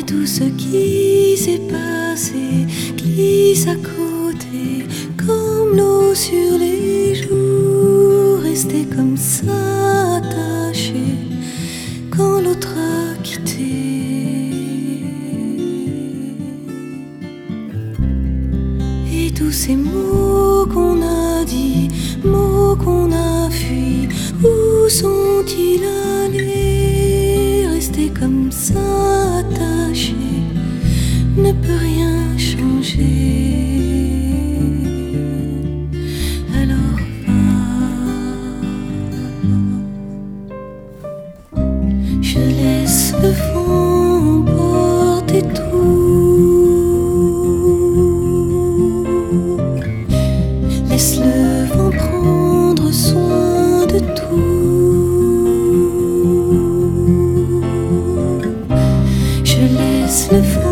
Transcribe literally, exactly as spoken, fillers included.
tout ce qui s'est passé glisse à côté, comme l'eau sur les joues, resté comme ça attaché quand l'autre a quitté. Et tous ces mots qu'on a dit, mots qu'on a fui, où sont-ils allés? Rester comme ça attaché ne peut rien changer. Alors va, je laisse le vent emporter tout, laisse le vent prendre soin de tout. Je laisse le vent